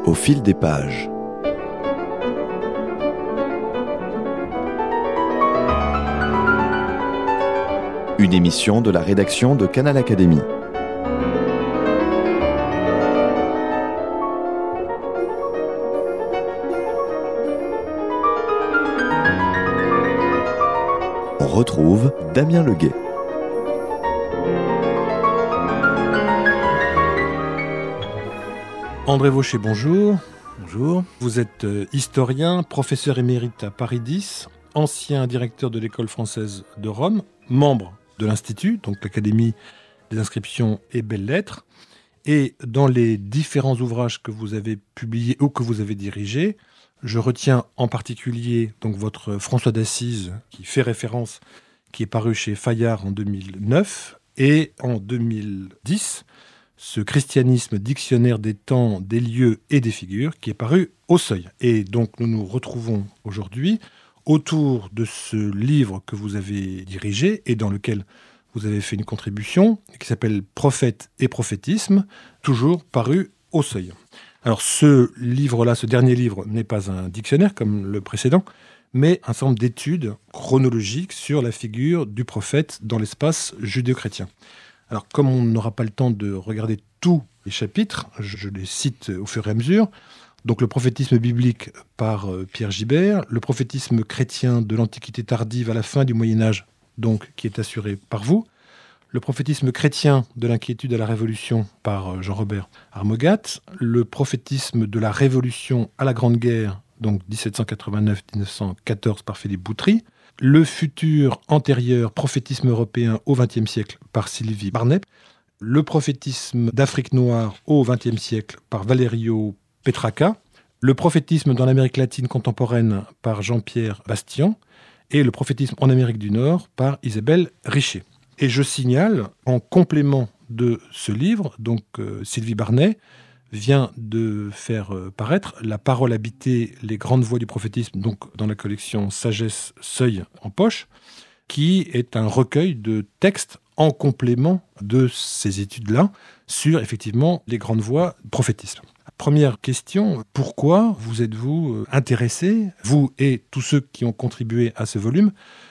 Au fil des pages. Une émission de la rédaction de Canal Académie. On retrouve Damien Leguet. André Vaucher, bonjour. Bonjour. Vous êtes historien, professeur émérite à Paris 10, ancien directeur de l'École française de Rome, membre de l'Institut, donc l'Académie des inscriptions et belles-lettres. Et dans les différents ouvrages que vous avez publiés ou que vous avez dirigés, je retiens en particulier donc votre François d'Assise, qui fait référence, qui est paru chez Fayard en 2009, et en 2010, ce christianisme dictionnaire des temps, des lieux et des figures, qui est paru au Seuil. Et donc nous nous retrouvons aujourd'hui autour de ce livre que vous avez dirigé et dans lequel vous avez fait une contribution, qui s'appelle Prophète et prophétisme, toujours paru au Seuil. Alors ce livre-là, ce dernier livre, n'est pas un dictionnaire comme le précédent, mais un certain nombre d'études chronologiques sur la figure du prophète dans l'espace judéo-chrétien. Alors, comme on n'aura pas le temps de regarder tous les chapitres, je les cite au fur et à mesure. Donc, le prophétisme biblique par Pierre Gibert, le prophétisme chrétien de l'Antiquité tardive à la fin du Moyen-Âge, donc qui est assuré par vous, le prophétisme chrétien de l'inquiétude à la Révolution par Jean-Robert Armogat, le prophétisme de la Révolution à la Grande Guerre, donc 1789-1914 par Philippe Boutry, le futur antérieur prophétisme européen au XXe siècle par Sylvie Barnet, le prophétisme d'Afrique noire au XXe siècle par Valerio Petraca, le prophétisme dans l'Amérique latine contemporaine par Jean-Pierre Bastian et le prophétisme en Amérique du Nord par Isabelle Richer. Et je signale, en complément de ce livre, donc Sylvie Barnet vient de faire paraître La parole habitée, les grandes voies du prophétisme, donc dans la collection Sagesse Seuil en poche, qui est un recueil de textes en complément de ces études-là sur effectivement les grandes voies du prophétisme. Première question, pourquoi vous êtes-vous intéressé, vous et tous ceux qui ont contribué à ce volume,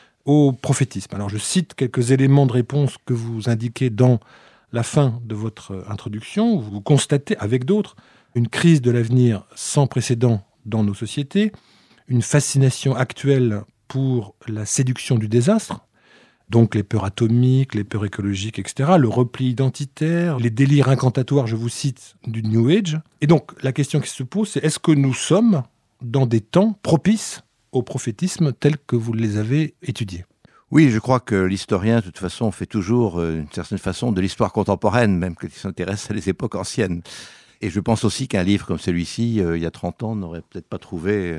au prophétisme? Alors je cite quelques éléments de réponse que vous indiquez dans la fin de votre introduction, où vous constatez avec d'autres une crise de l'avenir sans précédent dans nos sociétés, une fascination actuelle pour la séduction du désastre, donc les peurs atomiques, les peurs écologiques, etc., le repli identitaire, les délires incantatoires, je vous cite, du New Age. Et donc la question qui se pose, c'est est-ce que nous sommes dans des temps propices au prophétisme tel que vous les avez étudiés ? Oui, je crois que l'historien, de toute façon, fait toujours, d'une certaine façon, de l'histoire contemporaine, même quand il s'intéresse à les époques anciennes. Et je pense aussi qu'un livre comme celui-ci, il y a 30 ans, n'aurait peut-être pas trouvé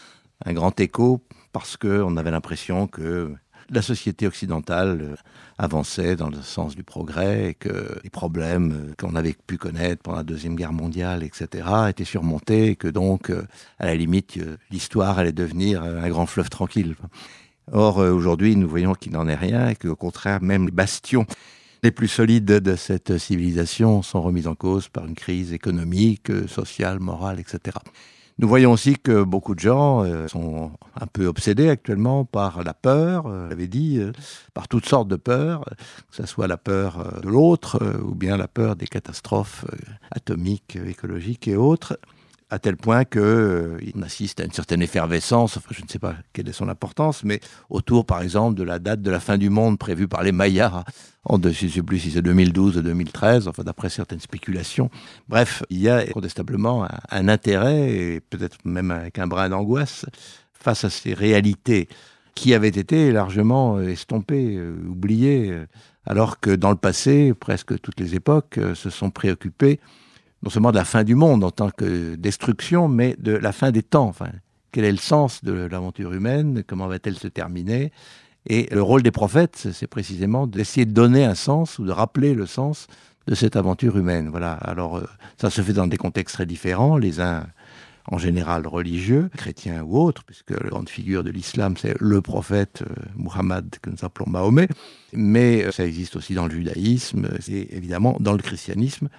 un grand écho, parce qu'on avait l'impression que la société occidentale avançait dans le sens du progrès, et que les problèmes qu'on avait pu connaître pendant la Deuxième Guerre mondiale, etc., étaient surmontés, et que donc, à la limite, l'histoire allait devenir un grand fleuve tranquille. Or, aujourd'hui, nous voyons qu'il n'en est rien et qu'au contraire, même les bastions les plus solides de cette civilisation sont remis en cause par une crise économique, sociale, morale, etc. Nous voyons aussi que beaucoup de gens sont un peu obsédés actuellement par la peur, je l'avais dit, par toutes sortes de peurs, que ce soit la peur de l'autre ou bien la peur des catastrophes atomiques, écologiques et autres. À tel point qu'on assiste à une certaine effervescence, enfin, je ne sais pas quelle est son importance, mais autour, par exemple, de la date de la fin du monde prévue par les Mayas, je ne sais plus si c'est 2012 ou 2013, enfin, d'après certaines spéculations. Bref, il y a incontestablement un intérêt, et peut-être même avec un brin d'angoisse, face à ces réalités qui avaient été largement estompées, oubliées, alors que dans le passé, presque toutes les époques se sont préoccupées non seulement de la fin du monde en tant que destruction, mais de la fin des temps. Enfin, quel est le sens de l'aventure humaine? Comment va-t-elle se terminer? Et le rôle des prophètes, c'est précisément d'essayer de donner un sens ou de rappeler le sens de cette aventure humaine. Voilà. Alors, ça se fait dans des contextes très différents, les uns en général religieux, chrétiens ou autres, puisque la grande figure de l'islam, c'est le prophète Muhammad, que nous appelons Mahomet, mais ça existe aussi dans le judaïsme, et évidemment dans le christianisme,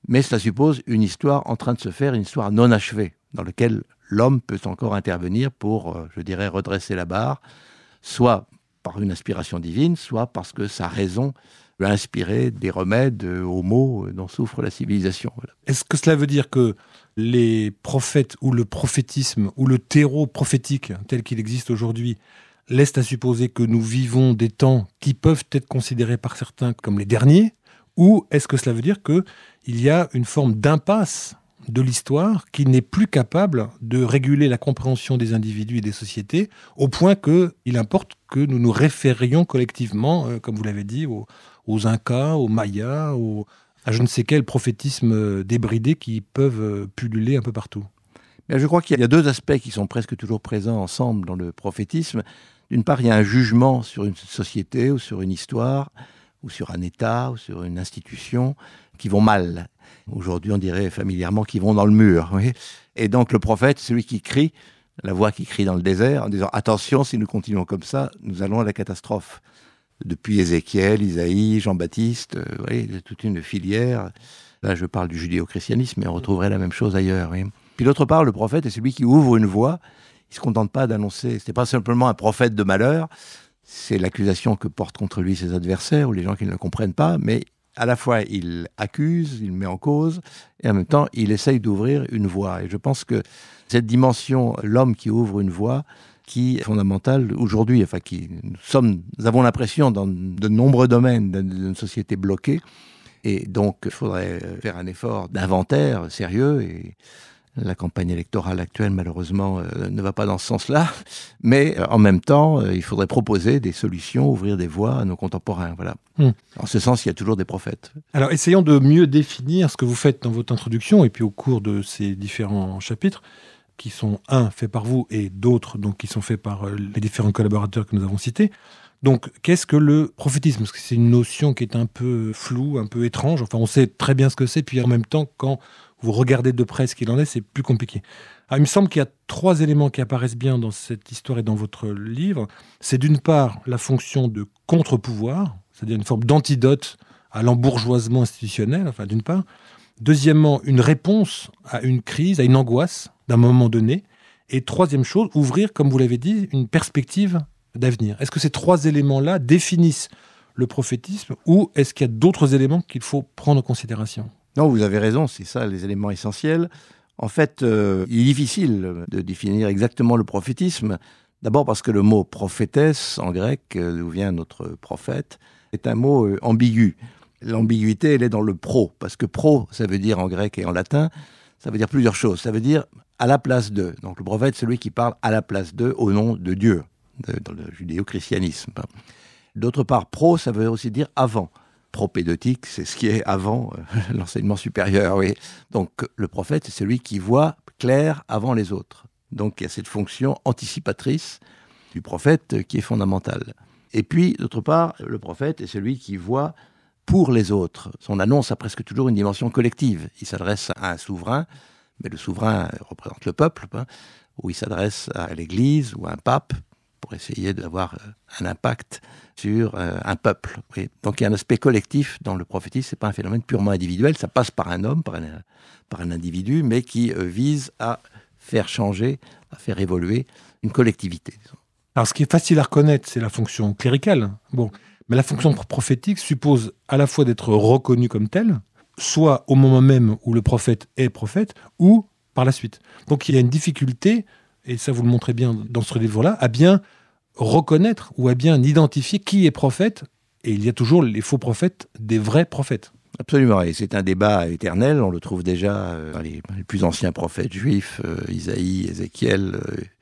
mais cela suppose une histoire en train de se faire, une histoire non achevée, dans laquelle l'homme peut encore intervenir pour, je dirais, redresser la barre, soit par une inspiration divine, soit parce que sa raison lui a inspiré des remèdes aux maux dont souffre la civilisation. Voilà. Est-ce que cela veut dire que les prophètes ou le prophétisme ou le terreau prophétique tel qu'il existe aujourd'hui laissent à supposer que nous vivons des temps qui peuvent être considérés par certains comme les derniers, ou est-ce que cela veut dire qu'il y a une forme d'impasse de l'histoire qui n'est plus capable de réguler la compréhension des individus et des sociétés au point qu'il importe que nous nous référions collectivement, comme vous l'avez dit, aux Incas, aux Mayas, à je ne sais quel prophétisme débridé qui peuvent pulluler un peu partout. Mais je crois qu'il y a deux aspects qui sont presque toujours présents ensemble dans le prophétisme. D'une part, il y a un jugement sur une société ou sur une histoire ou sur un État ou sur une institution qui vont mal. Aujourd'hui, on dirait familièrement qu'ils vont dans le mur. Oui. Et donc le prophète, celui qui crie, la voix qui crie dans le désert, en disant « Attention, si nous continuons comme ça, nous allons à la catastrophe ». Depuis Ézéchiel, Isaïe, Jean-Baptiste, oui, toute une filière. Là, je parle du judéo-christianisme, mais on retrouverait la même chose ailleurs. Oui. Puis d'autre part, le prophète est celui qui ouvre une voie. Il ne se contente pas d'annoncer. Ce n'est pas simplement un prophète de malheur. C'est l'accusation que portent contre lui ses adversaires ou les gens qui ne le comprennent pas, mais à la fois, il accuse, il met en cause, et en même temps, il essaye d'ouvrir une voie. Et je pense que cette dimension, l'homme qui ouvre une voie, qui est fondamentale aujourd'hui, enfin, nous avons l'impression, dans de nombreux domaines d'une société bloquée, et donc il faudrait faire un effort d'inventaire sérieux, et la campagne électorale actuelle, malheureusement, ne va pas dans ce sens-là. Mais en même temps, il faudrait proposer des solutions, ouvrir des voies à nos contemporains. Voilà. En ce sens, il y a toujours des prophètes. Alors, essayons de mieux définir ce que vous faites dans votre introduction et puis au cours de ces différents chapitres, qui sont, faits par vous et d'autres donc, qui sont faits par les différents collaborateurs que nous avons cités. Donc, qu'est-ce que le prophétisme ? Parce que c'est une notion qui est un peu floue, un peu étrange. Enfin, on sait très bien ce que c'est, puis en même temps, quand vous regardez de près ce qu'il en est, c'est plus compliqué. Alors, il me semble qu'il y a 3 éléments qui apparaissent bien dans cette histoire et dans votre livre. C'est d'une part la fonction de contre-pouvoir, c'est-à-dire une forme d'antidote à l'embourgeoisement institutionnel, enfin d'une part. Deuxièmement, une réponse à une crise, à une angoisse d'un moment donné. Et troisième chose, ouvrir, comme vous l'avez dit, une perspective d'avenir. Est-ce que ces 3 éléments-là définissent le prophétisme ou est-ce qu'il y a d'autres éléments qu'il faut prendre en considération ? Non, vous avez raison, c'est ça les éléments essentiels. En fait, il est difficile de définir exactement le prophétisme. D'abord parce que le mot prophétesse, en grec, d'où vient notre prophète, est un mot ambigu. L'ambiguïté, elle est dans le pro, parce que pro, ça veut dire en grec et en latin, ça veut dire plusieurs choses. Ça veut dire à la place de. Donc le prophète, c'est celui qui parle à la place de, au nom de Dieu, dans le judéo-christianisme. D'autre part, pro, ça veut aussi dire avant. Propédeutique, c'est ce qui est avant l'enseignement supérieur. Oui. Donc le prophète, c'est celui qui voit clair avant les autres. Donc il y a cette fonction anticipatrice du prophète qui est fondamentale. Et puis, d'autre part, le prophète est celui qui voit pour les autres. Son annonce a presque toujours une dimension collective. Il s'adresse à un souverain, mais le souverain représente le peuple, ou il s'adresse à l'Église ou à un pape, pour essayer d'avoir un impact sur un peuple. Oui. Donc il y a un aspect collectif dans le prophétisme, ce n'est pas un phénomène purement individuel, ça passe par un homme, par un individu, mais qui vise à faire changer, à faire évoluer une collectivité. Disons. Alors ce qui est facile à reconnaître, c'est la fonction cléricale. Bon, mais la fonction prophétique suppose à la fois d'être reconnu comme tel, soit au moment même où le prophète est prophète, ou par la suite. Donc il y a une difficulté, et ça vous le montrez bien dans ce livre-là, à bien reconnaître ou à bien identifier qui est prophète, et il y a toujours les faux prophètes des vrais prophètes. Absolument, et c'est un débat éternel, on le trouve déjà dans les plus anciens prophètes juifs, Isaïe, Ézéchiel,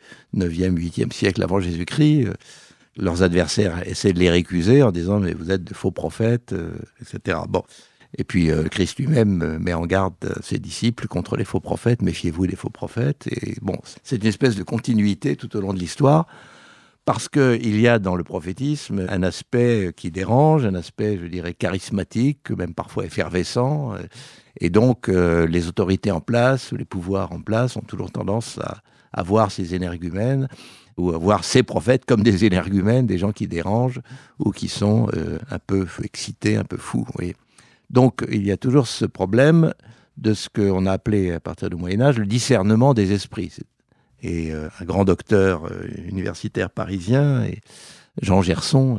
9e, 8e siècle avant Jésus-Christ. Leurs adversaires essaient de les récuser en disant « mais vous êtes de faux prophètes », etc. Bon. Et puis Christ lui-même met en garde ses disciples contre les faux prophètes, méfiez-vous des faux prophètes. Et bon, c'est une espèce de continuité tout au long de l'histoire, parce qu'il y a dans le prophétisme un aspect qui dérange, un aspect, je dirais, charismatique, même parfois effervescent. Et donc, les autorités en place, ou les pouvoirs en place, ont toujours tendance à voir ces énergumènes, ou à voir ces prophètes comme des énergumènes, des gens qui dérangent, ou qui sont un peu excités, un peu fous. Oui. Donc, il y a toujours ce problème de ce qu'on a appelé à partir du Moyen-Âge le discernement des esprits. Et un grand docteur universitaire parisien, Jean Gerson,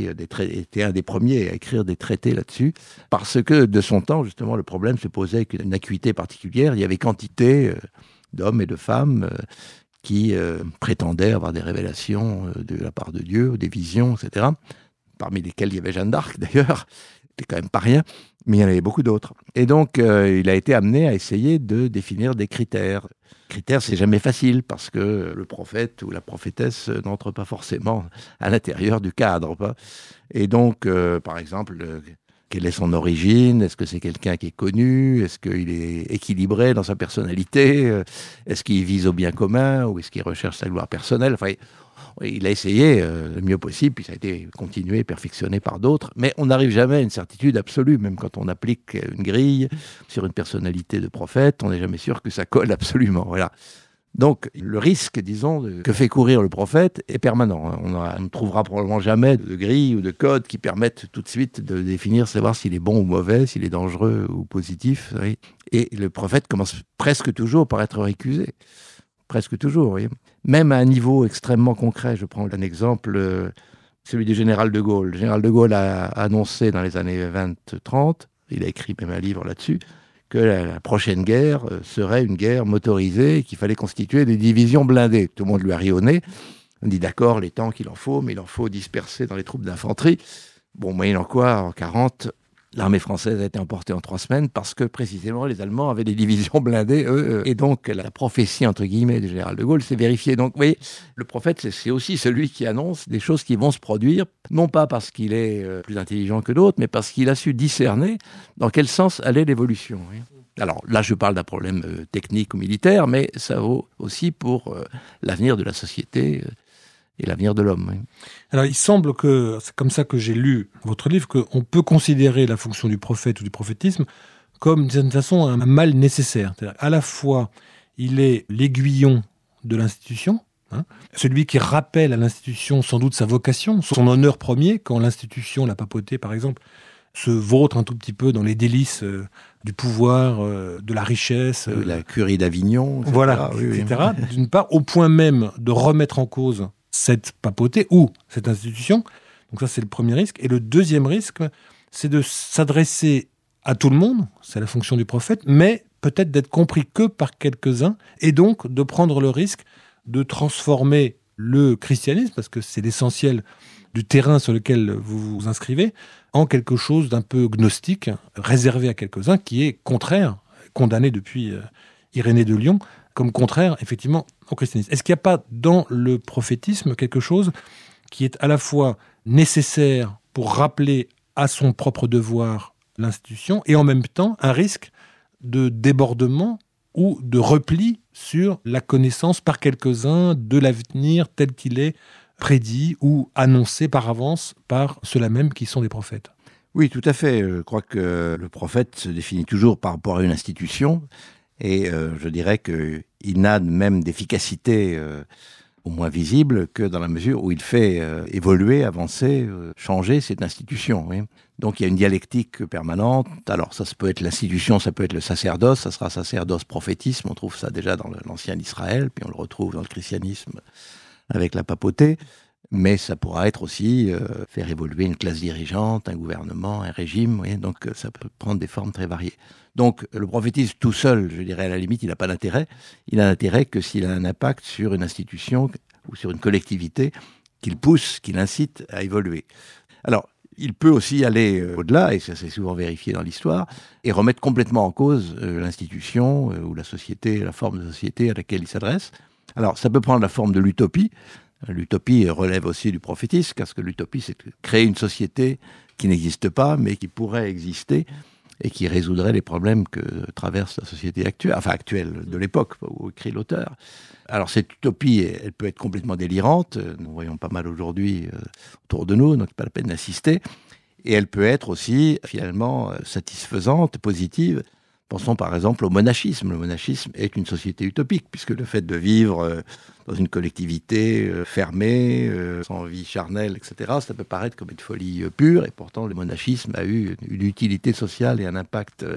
était un des premiers à écrire des traités là-dessus, parce que de son temps, justement, le problème se posait avec une acuité particulière. Il y avait quantité d'hommes et de femmes qui prétendaient avoir des révélations de la part de Dieu, ou des visions, etc., parmi lesquelles il y avait Jeanne d'Arc, d'ailleurs. C'était quand même pas rien, mais il y en avait beaucoup d'autres. Et donc, il a été amené à essayer de définir des critères. Critères, c'est jamais facile, parce que le prophète ou la prophétesse n'entre pas forcément à l'intérieur du cadre. Et donc, par exemple, quelle est son origine? Est-ce que c'est quelqu'un qui est connu? Est-ce qu'il est équilibré dans sa personnalité? Est-ce qu'il vise au bien commun? Ou est-ce qu'il recherche sa gloire personnelle? Enfin, il a essayé le mieux possible, puis ça a été continué, perfectionné par d'autres, mais on n'arrive jamais à une certitude absolue, même quand on applique une grille sur une personnalité de prophète, on n'est jamais sûr que ça colle absolument. Voilà. Donc, le risque, disons, que fait courir le prophète est permanent. On ne trouvera probablement jamais de grille ou de code qui permettent tout de suite de définir, savoir s'il est bon ou mauvais, s'il est dangereux ou positif. Oui. Et le prophète commence presque toujours par être récusé. Presque toujours, oui. Même à un niveau extrêmement concret. Je prends un exemple, celui du général de Gaulle. Le général de Gaulle a annoncé dans les années 20-30, il a écrit même un livre là-dessus, que la prochaine guerre serait une guerre motorisée, qu'il fallait constituer des divisions blindées. Tout le monde lui a ri au nez. On dit d'accord, les tanks, il en faut, mais il en faut disperser dans les troupes d'infanterie. Bon, moyennant quoi, en 40, l'armée française a été emportée en 3 semaines parce que, précisément, les Allemands avaient des divisions blindées, eux. Et donc, la prophétie, entre guillemets, du général de Gaulle s'est vérifiée. Donc, vous voyez, le prophète, c'est aussi celui qui annonce des choses qui vont se produire, non pas parce qu'il est plus intelligent que d'autres, mais parce qu'il a su discerner dans quel sens allait l'évolution. Oui. Alors là, je parle d'un problème technique ou militaire, mais ça vaut aussi pour l'avenir de la société et l'avenir de l'homme. Oui. Alors, il semble que, c'est comme ça que j'ai lu votre livre, qu'on peut considérer la fonction du prophète ou du prophétisme comme, d'une certaine façon, un mal nécessaire. C'est-à-dire, à la fois, il est l'aiguillon de l'institution, celui qui rappelle à l'institution sans doute sa vocation, son honneur premier, quand l'institution, la papauté par exemple, se vautre un tout petit peu dans les délices du pouvoir, de la richesse. La curie d'Avignon, etc. Voilà, oui, etc. D'une part, au point même de remettre en cause cette papauté ou cette institution. Donc ça, c'est le premier risque. Et le deuxième risque, c'est de s'adresser à tout le monde, c'est la fonction du prophète, mais peut-être d'être compris que par quelques-uns, et donc de prendre le risque de transformer le christianisme, parce que c'est l'essentiel du terrain sur lequel vous vous inscrivez, en quelque chose d'un peu gnostique, réservé à quelques-uns, qui est contraire, condamné depuis Irénée de Lyon, comme contraire, effectivement, au christianisme. Est-ce qu'il n'y a pas dans le prophétisme quelque chose qui est à la fois nécessaire pour rappeler à son propre devoir l'institution, et en même temps un risque de débordement ou de repli sur la connaissance par quelques-uns de l'avenir tel qu'il est prédit ou annoncé par avance par ceux-là même qui sont des prophètes? Oui, tout à fait. Je crois que le prophète se définit toujours par rapport à une institution, et je dirais qu'il n'a même d'efficacité au moins visible que dans la mesure où il fait évoluer, avancer, changer cette institution. Oui. Donc il y a une dialectique permanente. Alors ça peut être l'institution, ça peut être le sacerdoce, ça sera sacerdoce prophétisme, on trouve ça déjà dans l'ancien Israël, puis on le retrouve dans le christianisme avec la papauté. Mais ça pourra être aussi faire évoluer une classe dirigeante, un gouvernement, un régime. Oui, donc ça peut prendre des formes très variées. Donc le prophétisme tout seul, je dirais à la limite, il n'a pas d'intérêt. Il n'a d'intérêt que s'il a un impact sur une institution ou sur une collectivité qu'il pousse, qu'il incite à évoluer. Alors, il peut aussi aller au-delà, et ça s'est souvent vérifié dans l'histoire, et remettre complètement en cause l'institution ou la société, la forme de société à laquelle il s'adresse. Alors, ça peut prendre la forme de l'utopie. L'utopie relève aussi du prophétisme, parce que l'utopie, c'est de créer une société qui n'existe pas, mais qui pourrait exister, et qui résoudrait les problèmes que traverse la société actuelle de l'époque où écrit l'auteur. Alors cette utopie, elle peut être complètement délirante, nous voyons pas mal aujourd'hui autour de nous, donc pas la peine d'assister, et elle peut être aussi finalement satisfaisante, positive. Pensons par exemple au monachisme. Le monachisme est une société utopique, puisque le fait de vivre dans une collectivité fermée, sans vie charnelle, etc., ça peut paraître comme une folie pure, et pourtant le monachisme a eu une utilité sociale et un impact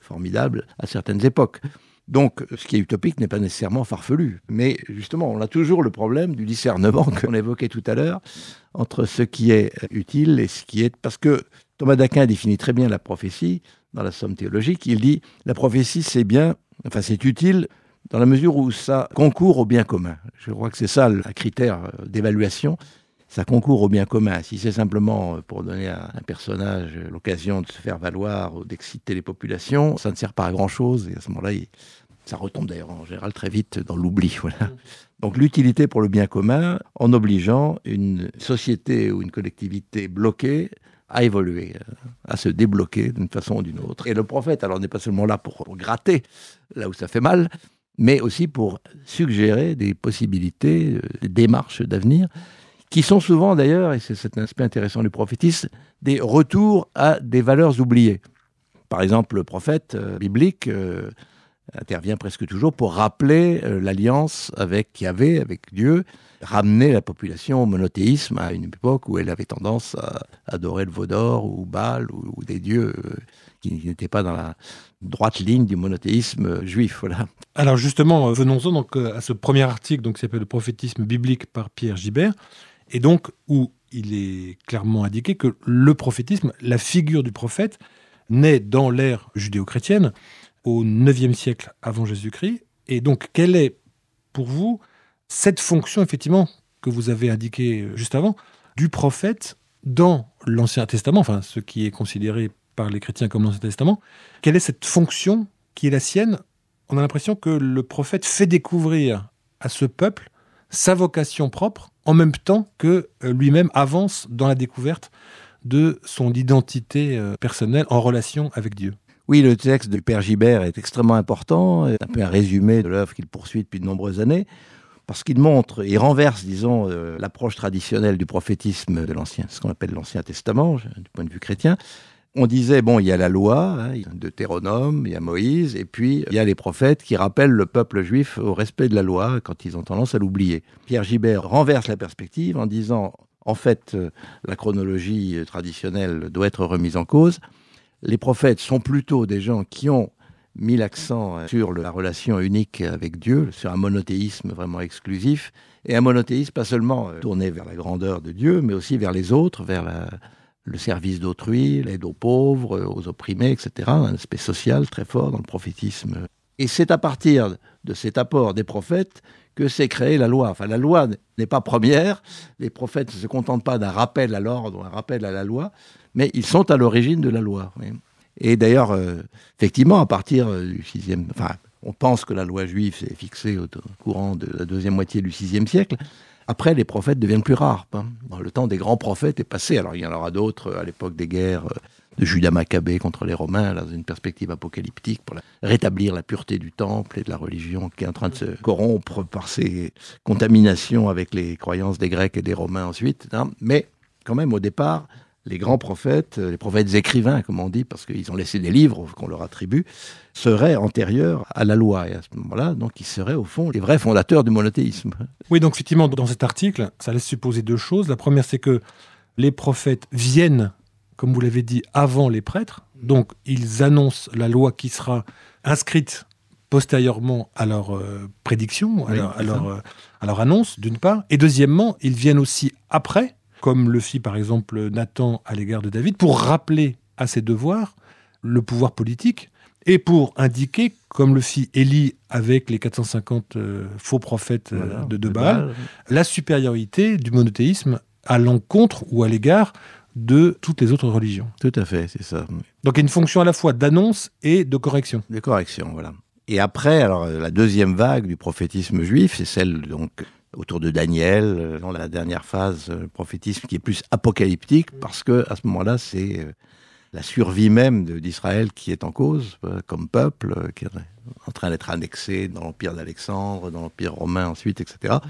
formidable à certaines époques. Donc, ce qui est utopique n'est pas nécessairement farfelu. Mais justement, on a toujours le problème du discernement qu'on évoquait tout à l'heure entre ce qui est utile et ce qui est... Parce que Thomas d'Aquin définit très bien la prophétie dans la Somme théologique. Il dit « la prophétie, c'est bien, enfin c'est utile dans la mesure où ça concourt au bien commun ». Je crois que c'est ça le critère d'évaluation. Ça concourt au bien commun. Si c'est simplement pour donner à un personnage l'occasion de se faire valoir ou d'exciter les populations, ça ne sert pas à grand-chose. Et à ce moment-là, ça retombe d'ailleurs en général très vite dans l'oubli. Voilà. Donc l'utilité pour le bien commun en obligeant une société ou une collectivité bloquée à évoluer, à se débloquer d'une façon ou d'une autre. Et le prophète, alors, n'est pas seulement là pour gratter là où ça fait mal, mais aussi pour suggérer des possibilités, des démarches d'avenir, qui sont souvent d'ailleurs, et c'est un aspect intéressant du prophétisme, des retours à des valeurs oubliées. Par exemple, le prophète biblique intervient presque toujours pour rappeler l'alliance avec Yahvé, avec Dieu, ramener la population au monothéisme à une époque où elle avait tendance à adorer le veau d'or ou Baal ou des dieux qui n'étaient pas dans la droite ligne du monothéisme juif. Voilà. Alors justement, venons-en donc à ce premier article qui s'appelle « Le prophétisme biblique » par Pierre Gibert, et donc où il est clairement indiqué que le prophétisme, la figure du prophète, naît dans l'ère judéo-chrétienne au IXe siècle avant Jésus-Christ. Et donc, quelle est pour vous cette fonction, effectivement, que vous avez indiquée juste avant, du prophète dans l'Ancien Testament, enfin ce qui est considéré par les chrétiens comme l'Ancien Testament? Quelle est cette fonction qui est la sienne? On a l'impression que le prophète fait découvrir à ce peuple sa vocation propre, en même temps que lui-même avance dans la découverte de son identité personnelle en relation avec Dieu. Oui, le texte de Père Gibert est extrêmement important, c'est un peu un résumé de l'œuvre qu'il poursuit depuis de nombreuses années, parce qu'il montre, il renverse, disons, l'approche traditionnelle du prophétisme de l'Ancien, ce qu'on appelle l'Ancien Testament, du point de vue chrétien. On disait, bon, il y a la loi, il y a Deutéronome, il y a Moïse, et puis il y a les prophètes qui rappellent le peuple juif au respect de la loi quand ils ont tendance à l'oublier. Pierre Gibert renverse la perspective en disant, en fait, la chronologie traditionnelle doit être remise en cause. Les prophètes sont plutôt des gens qui ont mis l'accent sur la relation unique avec Dieu, sur un monothéisme vraiment exclusif, et un monothéisme pas seulement tourné vers la grandeur de Dieu, mais aussi vers les autres, vers le service d'autrui, l'aide aux pauvres, aux opprimés, etc. Un aspect social très fort dans le prophétisme. Et c'est à partir de cet apport des prophètes que s'est créée la loi. Enfin, la loi n'est pas première, les prophètes ne se contentent pas d'un rappel à l'ordre, un rappel à la loi, mais ils sont à l'origine de la loi. Oui. Et d'ailleurs, effectivement, à partir du 6e... Enfin, on pense que la loi juive s'est fixée au courant de la deuxième moitié du 6e siècle. Après, les prophètes deviennent plus rares. Le temps des grands prophètes est passé. Alors, il y en aura d'autres à l'époque des guerres de Judas Maccabée contre les Romains, dans une perspective apocalyptique, pour rétablir la pureté du temple et de la religion qui est en train de se corrompre par ces contaminations avec les croyances des Grecs et des Romains ensuite. Mais, quand même, au départ, les grands prophètes, les prophètes écrivains, comme on dit, parce qu'ils ont laissé des livres qu'on leur attribue, seraient antérieurs à la loi. Et à ce moment-là, donc, ils seraient, au fond, les vrais fondateurs du monothéisme. Oui, donc, effectivement, dans cet article, ça laisse supposer deux choses. La première, c'est que les prophètes viennent, comme vous l'avez dit, avant les prêtres. Donc, ils annoncent la loi qui sera inscrite postérieurement à leur prédiction, à leur annonce, d'une part. Et deuxièmement, ils viennent aussi après, comme le fit par exemple Nathan à l'égard de David, pour rappeler à ses devoirs le pouvoir politique et pour indiquer, comme le fit Élie avec les 450 faux prophètes de Baal, la supériorité du monothéisme à l'encontre ou à l'égard de toutes les autres religions. Tout à fait, c'est ça. Donc il y a une fonction à la fois d'annonce et de correction. De correction, voilà. Et après, alors la deuxième vague du prophétisme juif, c'est celle donc autour de Daniel, dans la dernière phase, le prophétisme qui est plus apocalyptique, parce que à ce moment-là, c'est la survie même d'Israël qui est en cause, comme peuple, qui est en train d'être annexé dans l'Empire d'Alexandre, dans l'Empire romain ensuite, etc.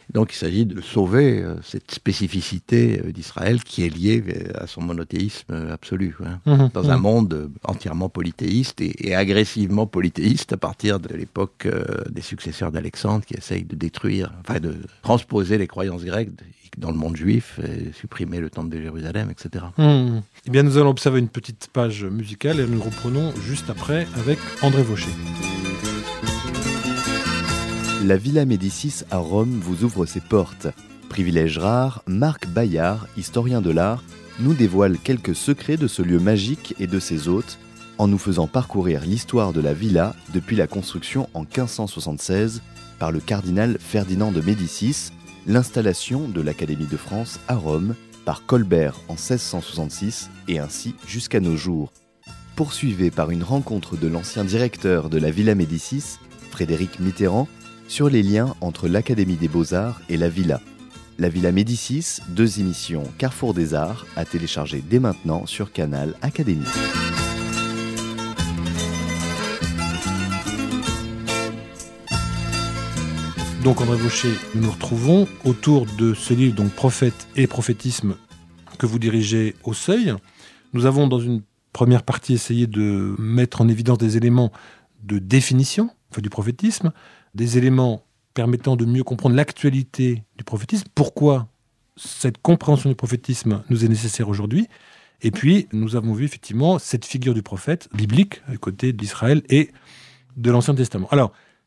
Donc il s'agit de sauver cette spécificité d'Israël qui est liée à son monothéisme absolu, dans un monde entièrement polythéiste et agressivement polythéiste à partir de l'époque des successeurs d'Alexandre qui essayent de détruire, de transposer les croyances grecques dans le monde juif, et supprimer le temple de Jérusalem, etc. Eh bien, nous allons observer une petite page musicale et nous reprenons juste après avec André Vaucher. La Villa Médicis à Rome vous ouvre ses portes. Privilège rare, Marc Bayard, historien de l'art, nous dévoile quelques secrets de ce lieu magique et de ses hôtes, en nous faisant parcourir l'histoire de la villa depuis la construction en 1576 par le cardinal Ferdinand de Médicis, l'installation de l'Académie de France à Rome par Colbert en 1666 et ainsi jusqu'à nos jours. Poursuivez par une rencontre de l'ancien directeur de la Villa Médicis, Frédéric Mitterrand, sur les liens entre l'Académie des Beaux-Arts et la Villa. La Villa Médicis, 2 émissions Carrefour des Arts, à télécharger dès maintenant sur Canal Académie. Donc André Vaucher, nous nous retrouvons autour de ce livre, donc Prophète et prophétisme, que vous dirigez au Seuil. Nous avons dans une première partie essayé de mettre en évidence des éléments de définition du prophétisme, des éléments permettant de mieux comprendre l'actualité du prophétisme, pourquoi cette compréhension du prophétisme nous est nécessaire aujourd'hui. Et puis, nous avons vu effectivement cette figure du prophète biblique, à côté d'Israël et de l'Ancien Testament. Alors,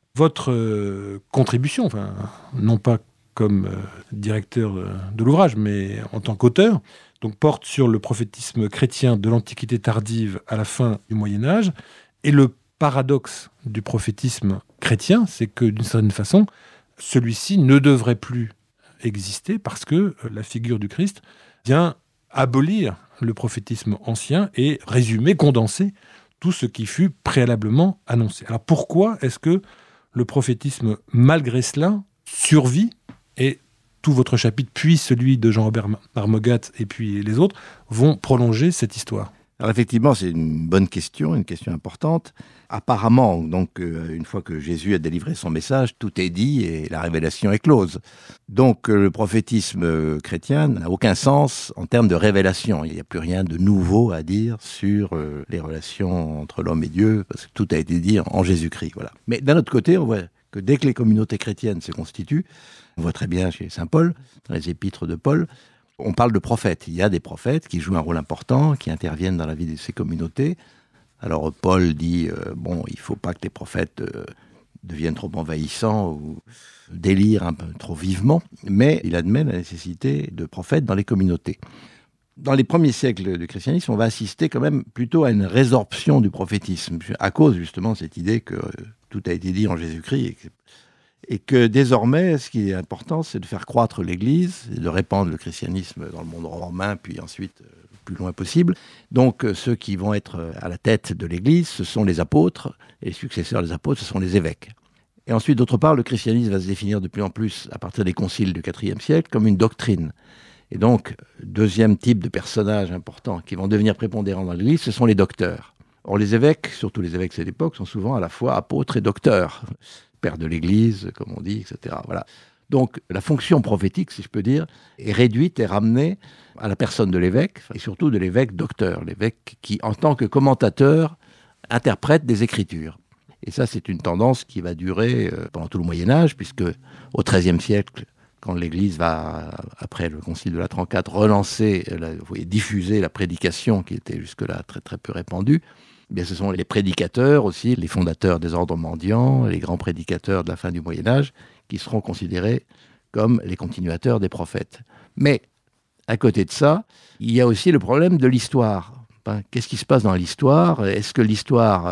votre contribution, non pas comme directeur de l'ouvrage, mais en tant qu'auteur, donc porte sur le prophétisme chrétien de l'Antiquité tardive à la fin du Moyen-Âge. Et le paradoxe du prophétisme chrétien, c'est que d'une certaine façon, celui-ci ne devrait plus exister parce que la figure du Christ vient abolir le prophétisme ancien et résumer, condenser tout ce qui fut préalablement annoncé. Alors pourquoi est-ce que le prophétisme, malgré cela, survit et tout votre chapitre, puis celui de Jean-Robert Marmogat et puis les autres, vont prolonger cette histoire? Alors effectivement, c'est une bonne question, une question importante. Apparemment, donc, une fois que Jésus a délivré son message, tout est dit et la révélation est close. Donc le prophétisme chrétien n'a aucun sens en termes de révélation. Il n'y a plus rien de nouveau à dire sur les relations entre l'homme et Dieu, parce que tout a été dit en Jésus-Christ. Voilà. Mais d'un autre côté, on voit que dès que les communautés chrétiennes se constituent, on voit très bien chez saint Paul, dans les épîtres de Paul, on parle de prophètes. Il y a des prophètes qui jouent un rôle important, qui interviennent dans la vie de ces communautés. Alors Paul dit, il ne faut pas que les prophètes deviennent trop envahissants ou délirent un peu trop vivement, mais il admet la nécessité de prophètes dans les communautés. Dans les premiers siècles du christianisme, on va assister quand même plutôt à une résorption du prophétisme, à cause justement de cette idée que tout a été dit en Jésus-Christ et que désormais, ce qui est important, c'est de faire croître l'Église et de répandre le christianisme dans le monde romain, puis ensuite le plus loin possible. Donc ceux qui vont être à la tête de l'Église, ce sont les apôtres, et les successeurs des apôtres, ce sont les évêques. Et ensuite, d'autre part, le christianisme va se définir de plus en plus, à partir des conciles du IVe siècle, comme une doctrine. Et donc, deuxième type de personnages importants qui vont devenir prépondérants dans l'Église, ce sont les docteurs. Or, les évêques, surtout les évêques de cette époque, sont souvent à la fois apôtres et docteurs. Père de l'Église, comme on dit, etc. Voilà. Donc, la fonction prophétique, si je peux dire, est réduite et ramenée à la personne de l'évêque, et surtout de l'évêque docteur, l'évêque qui, en tant que commentateur, interprète des Écritures. Et ça, c'est une tendance qui va durer pendant tout le Moyen-Âge, puisque au XIIIe siècle, quand l'Église va, après le Concile de Latran IV, relancer, diffuser la prédication qui était jusque-là très très peu répandue, eh bien, ce sont les prédicateurs aussi, les fondateurs des ordres mendiants, les grands prédicateurs de la fin du Moyen-Âge, qui seront considérés comme les continuateurs des prophètes. Mais, à côté de ça, il y a aussi le problème de l'histoire. Qu'est-ce qui se passe dans l'histoire ? Est-ce que l'histoire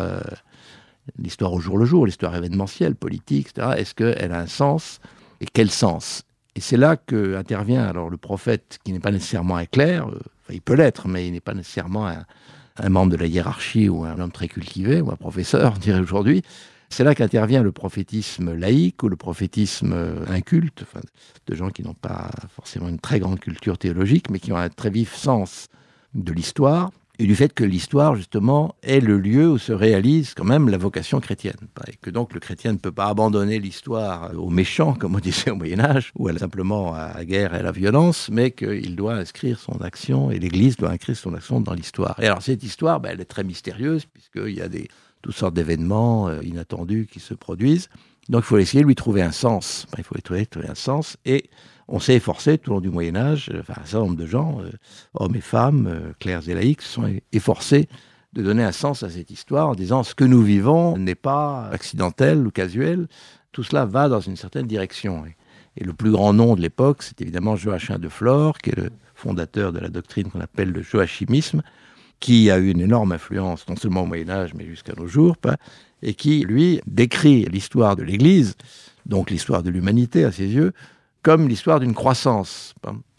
au jour le jour, l'histoire événementielle, politique, etc., est-ce qu'elle a un sens ? Et quel sens ? Et c'est là qu'intervient alors le prophète, qui n'est pas nécessairement un clerc, il peut l'être, mais il n'est pas nécessairement un membre de la hiérarchie ou un homme très cultivé, ou un professeur, on dirait aujourd'hui. C'est là qu'intervient le prophétisme laïque ou le prophétisme inculte, de gens qui n'ont pas forcément une très grande culture théologique, mais qui ont un très vif sens de l'histoire. et du fait que l'histoire, justement, est le lieu où se réalise quand même la vocation chrétienne. Et que donc le chrétien ne peut pas abandonner l'histoire aux méchants, comme on disait au Moyen-Âge, ou simplement à la guerre et à la violence, mais qu'il doit inscrire son action, et l'Église doit inscrire son action dans l'histoire. Et alors cette histoire, elle est très mystérieuse, puisqu'il y a toutes sortes d'événements inattendus qui se produisent. Donc il faut essayer de lui trouver un sens. Il faut lui trouver un sens, et on s'est efforcé tout au long du Moyen-Âge, un certain nombre de gens, hommes et femmes, clercs et laïcs, se sont efforcés de donner un sens à cette histoire en disant ce que nous vivons n'est pas accidentel ou casuel, tout cela va dans une certaine direction. Et le plus grand nom de l'époque, c'est évidemment Joachim de Flore, qui est le fondateur de la doctrine qu'on appelle le joachimisme, qui a eu une énorme influence, non seulement au Moyen-Âge, mais jusqu'à nos jours, et qui, lui, décrit l'histoire de l'Église, donc l'histoire de l'humanité à ses yeux, comme l'histoire d'une croissance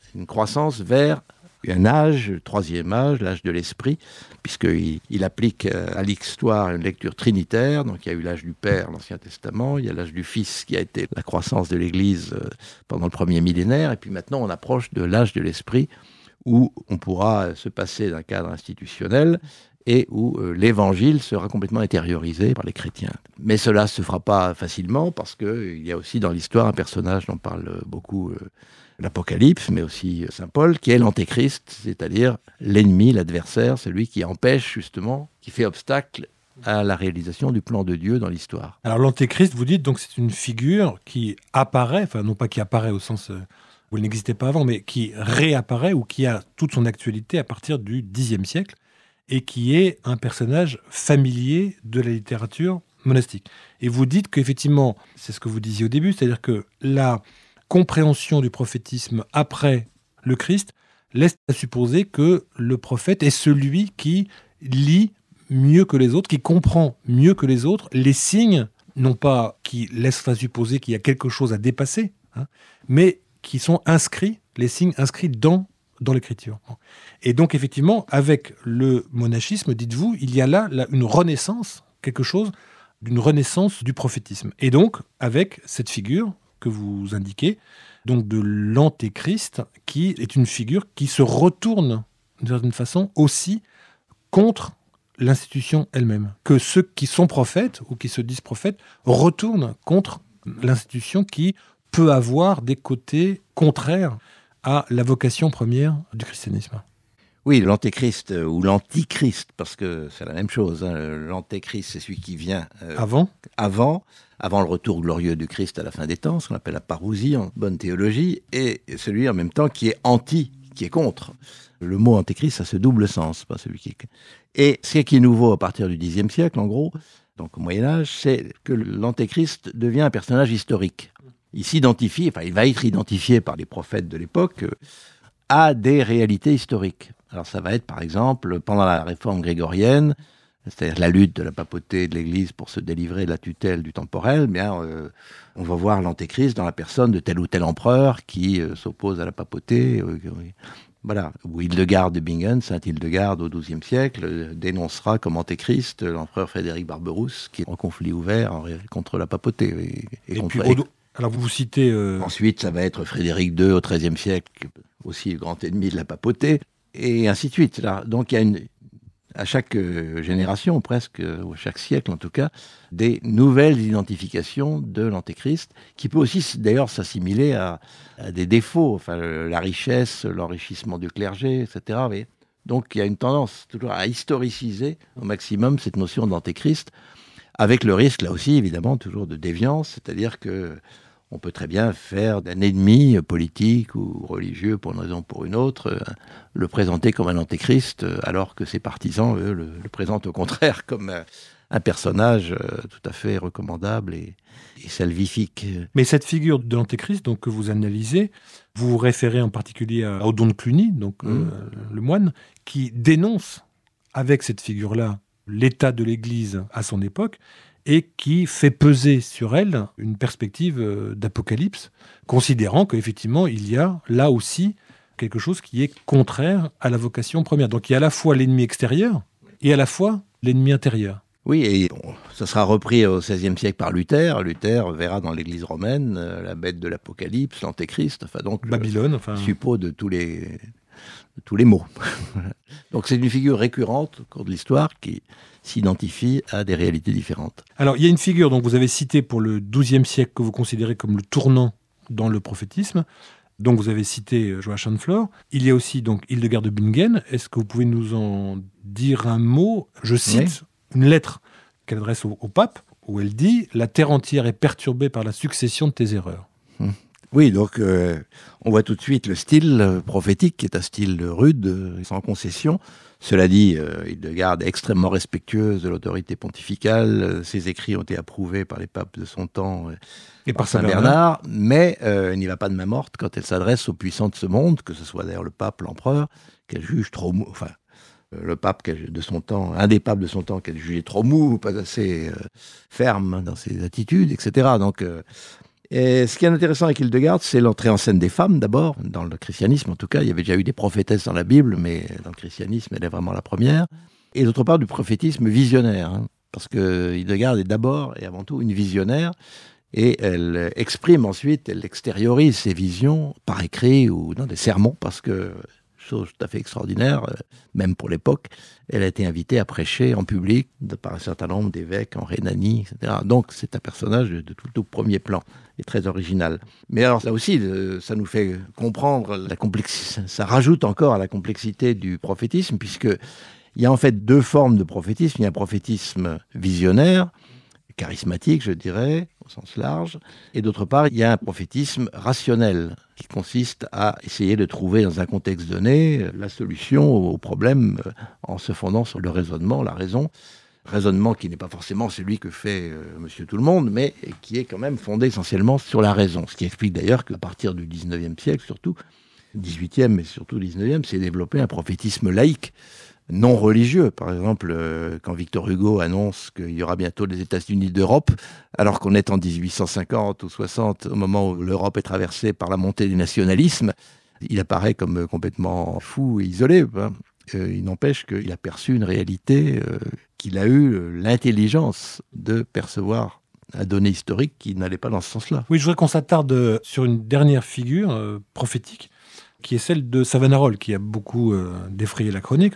vers un âge, le troisième âge, l'âge de l'esprit, puisqu'il applique à l'histoire une lecture trinitaire. Donc il y a eu l'âge du Père, l'Ancien Testament, il y a l'âge du Fils qui a été la croissance de l'Église pendant le premier millénaire, et puis maintenant on approche de l'âge de l'esprit, où on pourra se passer d'un cadre institutionnel et où l'évangile sera complètement intériorisé par les chrétiens. Mais cela ne se fera pas facilement, parce qu'il y a aussi dans l'histoire un personnage dont parle beaucoup l'Apocalypse, mais aussi Saint Paul, qui est l'Antéchrist, c'est-à-dire l'ennemi, l'adversaire, celui qui empêche justement, qui fait obstacle à la réalisation du plan de Dieu dans l'histoire. Alors l'Antéchrist, vous dites, donc c'est une figure qui apparaît, enfin non pas qui apparaît au sens où elle n'existait pas avant, mais qui réapparaît ou qui a toute son actualité à partir du Xe siècle, et qui est un personnage familier de la littérature monastique. Et vous dites qu'effectivement, c'est ce que vous disiez au début, c'est-à-dire que la compréhension du prophétisme après le Christ laisse à supposer que le prophète est celui qui lit mieux que les autres, qui comprend mieux que les autres les signes, non pas qui laissent à supposer qu'il y a quelque chose à dépasser, mais qui sont inscrits, les signes inscrits dans l'écriture. Et donc, effectivement, avec le monachisme, dites-vous, il y a là une renaissance, quelque chose d'une renaissance du prophétisme. Et donc, avec cette figure que vous indiquez, donc de l'Antéchrist, qui est une figure qui se retourne, d'une certaine façon, aussi contre l'institution elle-même. Que ceux qui sont prophètes, ou qui se disent prophètes, retournent contre l'institution qui peut avoir des côtés contraires à la vocation première du christianisme. Oui, l'antéchrist ou l'antichrist, parce que c'est la même chose. L'antéchrist, c'est celui qui vient avant le retour glorieux du Christ à la fin des temps, ce qu'on appelle la parousie en bonne théologie, et celui en même temps qui est anti, qui est contre. Le mot antéchrist, ça a ce double sens, pas celui qui est... Et ce qui est nouveau à partir du Xe siècle, en gros, donc au Moyen-Âge, c'est que l'antéchrist devient un personnage historique. Il s'identifie, il va être identifié par les prophètes de l'époque à des réalités historiques. Alors ça va être par exemple pendant la réforme grégorienne, c'est-à-dire la lutte de la papauté et de l'Église pour se délivrer de la tutelle du temporel, on va voir l'antéchrist dans la personne de tel ou tel empereur qui s'oppose à la papauté. Voilà, ou Hildegarde de Bingen, Saint Hildegarde au XIIe siècle, dénoncera comme antéchrist l'empereur Frédéric Barberousse, qui est en conflit ouvert contre la papauté. Et contre puis, alors vous citez... Ensuite, ça va être Frédéric II au XIIIe siècle, aussi le grand ennemi de la papauté, et ainsi de suite. Là. Donc il y a à chaque génération presque, ou à chaque siècle en tout cas, des nouvelles identifications de l'antéchrist, qui peut aussi d'ailleurs s'assimiler à des défauts, la richesse, l'enrichissement du clergé, etc. Mais, donc il y a une tendance toujours à historiciser au maximum cette notion d'antéchrist, avec le risque là aussi évidemment toujours de déviance, c'est-à-dire que on peut très bien faire d'un ennemi politique ou religieux, pour une raison ou pour une autre, le présenter comme un antéchrist, alors que ses partisans, eux, le présentent au contraire comme un personnage tout à fait recommandable et salvifique. Mais cette figure de l'antéchrist donc, que vous analysez, vous vous référez en particulier à Odon de Cluny, donc, le moine, qui dénonce avec cette figure-là l'état de l'Église à son époque, et qui fait peser sur elle une perspective d'apocalypse, considérant qu'effectivement, il y a là aussi quelque chose qui est contraire à la vocation première. Donc il y a à la fois l'ennemi extérieur et à la fois l'ennemi intérieur. Oui, et ça sera repris au XVIe siècle par Luther. Luther verra dans l'Église romaine la bête de l'Apocalypse, l'Antéchrist, donc Babylone, le suppôt de tous tous les mots. Donc c'est une figure récurrente au cours de l'histoire qui s'identifie à des réalités différentes. Alors, il y a une figure dont vous avez cité pour le XIIe siècle que vous considérez comme le tournant dans le prophétisme. Donc, vous avez cité Joachim Flor. Il y a aussi donc Hildegard de Bingen. Est-ce que vous pouvez nous en dire un mot ? Je cite une lettre qu'elle adresse au pape, où elle dit « La terre entière est perturbée par la succession de tes erreurs ». Oui, donc on voit tout de suite le style prophétique, qui est un style rude, sans concession. Cela dit, Hildegard est extrêmement respectueuse de l'autorité pontificale. Ses écrits ont été approuvés par les papes de son temps et par Saint Bernard. Mais elle n'y va pas de main morte quand elle s'adresse aux puissants de ce monde, que ce soit d'ailleurs le pape, l'empereur, qu'elle juge trop mou. Enfin, le pape de son temps, un des papes de son temps, qu'elle jugeait trop mou, pas assez ferme dans ses attitudes, etc. Donc, et ce qui est intéressant avec Hildegard, c'est l'entrée en scène des femmes d'abord, dans le christianisme en tout cas. Il y avait déjà eu des prophétesses dans la Bible, mais dans le christianisme, elle est vraiment la première. Et d'autre part, du prophétisme visionnaire, parce que Hildegard est d'abord et avant tout une visionnaire, et elle exprime ensuite, elle extériorise ses visions par écrit ou dans des sermons, parce que, chose tout à fait extraordinaire, même pour l'époque, elle a été invitée à prêcher en public par un certain nombre d'évêques en Rhénanie, etc. Donc c'est un personnage de tout premier plan et très original. Mais alors là aussi, ça nous fait comprendre la complexité, ça rajoute encore à la complexité du prophétisme, puisque il y a en fait deux formes de prophétisme. Il y a un prophétisme visionnaire, charismatique, je dirais, au sens large. Et d'autre part, il y a un prophétisme rationnel, qui consiste à essayer de trouver dans un contexte donné la solution au problème en se fondant sur le raisonnement, la raison. Raisonnement qui n'est pas forcément celui que fait Monsieur Tout-le-Monde, mais qui est quand même fondé essentiellement sur la raison. Ce qui explique d'ailleurs qu'à partir du 19e siècle, surtout, 18e mais surtout 19e, s'est développé un prophétisme laïque, non religieux. Par exemple, quand Victor Hugo annonce qu'il y aura bientôt les États-Unis d'Europe, alors qu'on est en 1850 ou 60, au moment où l'Europe est traversée par la montée du nationalisme, il apparaît comme complètement fou et isolé. Il n'empêche qu'il a perçu une réalité, qu'il a eu l'intelligence de percevoir un donné historique qui n'allait pas dans ce sens-là. Oui, je voudrais qu'on s'attarde sur une dernière figure prophétique, qui est celle de Savonarola, qui a beaucoup défrayé la chronique,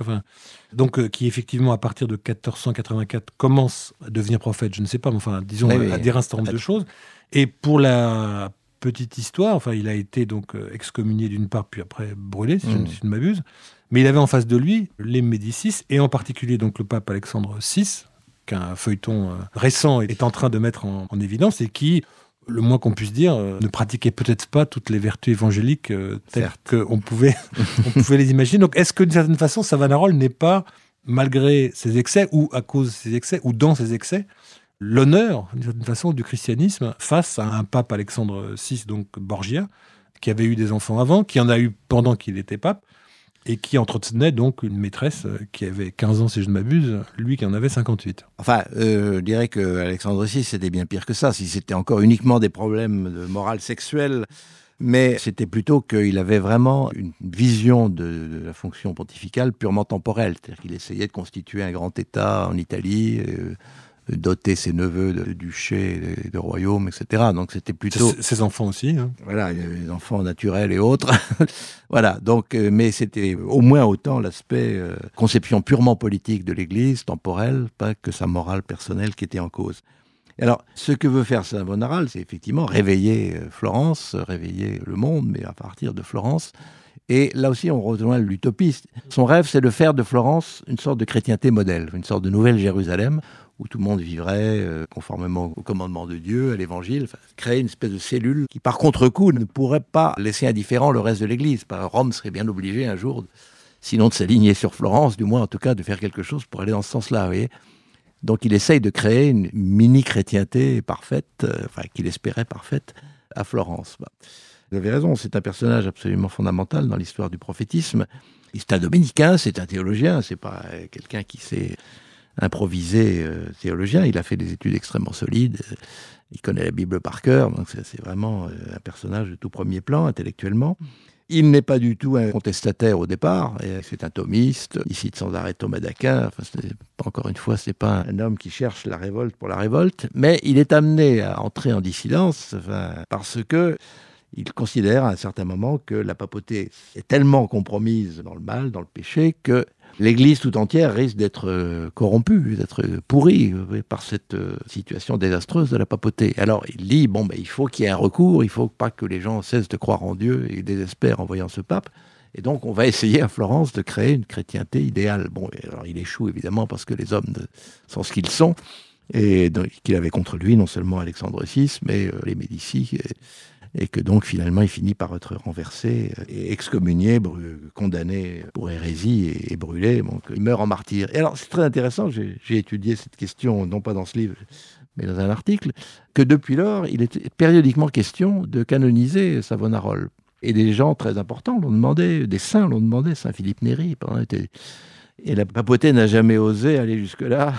qui effectivement, à partir de 1484, commence à devenir prophète, je ne sais pas, mais disons, à dire un certain nombre de choses. Et pour la petite histoire, il a été donc excommunié d'une part, puis après brûlé, si je ne m'abuse. Mais il avait en face de lui les Médicis, et en particulier donc le pape Alexandre VI, qu'un feuilleton récent est en train de mettre en évidence, et qui, le moins qu'on puisse dire, ne pratiquait peut-être pas toutes les vertus évangéliques telles qu'on pouvait les imaginer. Donc est-ce que d'une certaine façon, Savonarola n'est pas, malgré ses excès, ou à cause de ses excès, ou dans ses excès, l'honneur, d'une certaine façon, du christianisme face à un pape Alexandre VI, donc Borgia, qui avait eu des enfants avant, qui en a eu pendant qu'il était pape, et qui entretenait donc une maîtresse qui avait 15 ans, si je ne m'abuse, lui qui en avait 58. Je dirais qu'Alexandre VI, c'était bien pire que ça, si c'était encore uniquement des problèmes de morale sexuelle, mais c'était plutôt qu'il avait vraiment une vision de la fonction pontificale purement temporelle, c'est-à-dire qu'il essayait de constituer un grand État en Italie, doter ses neveux de duchés, de royaumes, etc. Donc c'était plutôt... Ses enfants aussi. Voilà, les enfants naturels et autres. Voilà, donc, mais c'était au moins autant l'aspect conception purement politique de l'Église, temporelle, pas que sa morale personnelle qui était en cause. Et alors, ce que veut faire Savonarola, c'est effectivement réveiller Florence, réveiller le monde, mais à partir de Florence. Et là aussi, on rejoint l'utopiste. Son rêve, c'est de faire de Florence une sorte de chrétienté modèle, une sorte de nouvelle Jérusalem, où tout le monde vivrait conformément au commandement de Dieu, à l'Évangile, créer une espèce de cellule qui, par contre-coup, ne pourrait pas laisser indifférent le reste de l'Église. Rome serait bien obligé un jour, sinon de s'aligner sur Florence, du moins en tout cas de faire quelque chose pour aller dans ce sens-là, vous voyez. Donc il essaye de créer une mini-chrétienté parfaite, qu'il espérait parfaite, à Florence. Vous avez raison, c'est un personnage absolument fondamental dans l'histoire du prophétisme. C'est un dominicain, c'est un théologien, c'est pas quelqu'un qui s'est improvisé théologien. Il a fait des études extrêmement solides, il connaît la Bible par cœur, donc c'est vraiment un personnage de tout premier plan, intellectuellement. Il n'est pas du tout un contestataire au départ, c'est un thomiste, il cite sans arrêt Thomas d'Aquin, encore une fois, c'est pas un homme qui cherche la révolte pour la révolte, mais il est amené à entrer en dissidence, parce que Il considère à un certain moment que la papauté est tellement compromise dans le mal, dans le péché, que l'Église tout entière risque d'être corrompue, d'être pourrie par cette situation désastreuse de la papauté. Alors il dit, il faut qu'il y ait un recours, il ne faut pas que les gens cessent de croire en Dieu et désespèrent en voyant ce pape. Et donc on va essayer à Florence de créer une chrétienté idéale. Alors il échoue évidemment parce que les hommes sont ce qu'ils sont, et qu'il avait contre lui non seulement Alexandre VI, mais les Médicis, et que donc finalement il finit par être renversé et excommunié, condamné pour hérésie et brûlé. Donc il meurt en martyr. Et alors c'est très intéressant, j'ai étudié cette question, non pas dans ce livre, mais dans un article, que depuis lors, il est périodiquement question de canoniser Savonarole. Et des gens très importants l'ont demandé, des saints l'ont demandé, Saint Philippe Néri, et la papauté n'a jamais osé aller jusque-là.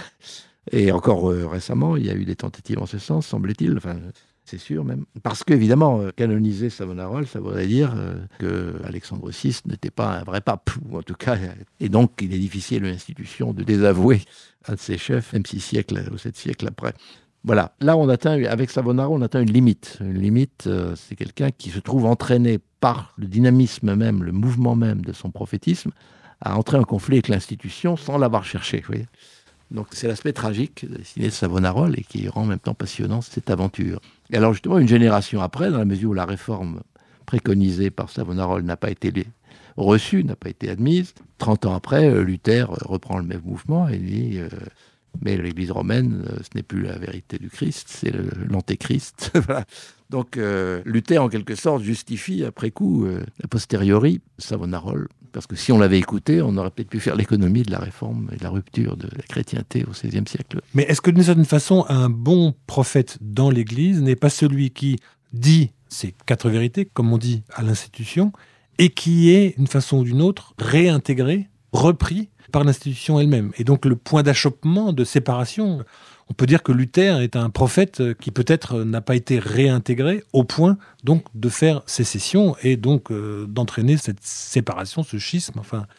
Et encore récemment, il y a eu des tentatives en ce sens, semble-t-il, c'est sûr même. Parce qu'évidemment, canoniser Savonarole, ça voudrait dire que Alexandre VI n'était pas un vrai pape, ou en tout cas, et donc il est difficile à l'institution de désavouer un de ses chefs, même 6 siècles ou 7 siècles après. Voilà, là avec Savonarole, on atteint une limite. Une limite, c'est quelqu'un qui se trouve entraîné par le dynamisme même, le mouvement même de son prophétisme, à entrer en conflit avec l'institution sans l'avoir cherché, vous voyez. Donc c'est l'aspect tragique dessiné de Savonarole et qui rend en même temps passionnant cette aventure. Et alors justement, une génération après, dans la mesure où la réforme préconisée par Savonarole n'a pas été reçue, n'a pas été admise, 30 ans après, Luther reprend le même mouvement et dit mais l'Église romaine, ce n'est plus la vérité du Christ, c'est l'antéchrist. Voilà. Donc Luther, en quelque sorte, justifie après coup, a posteriori, Savonarole. Parce que si on l'avait écouté, on aurait peut-être pu faire l'économie de la réforme et de la rupture de la chrétienté au XVIe siècle. Mais est-ce que d'une certaine façon, un bon prophète dans l'Église n'est pas celui qui dit ces 4 vérités, comme on dit à l'institution, et qui est, d'une façon ou d'une autre, réintégré, repris par l'institution elle-même? Et donc le point d'achoppement, de séparation, on peut dire que Luther est un prophète qui peut-être n'a pas été réintégré au point donc de faire sécession et donc d'entraîner cette séparation, ce schisme,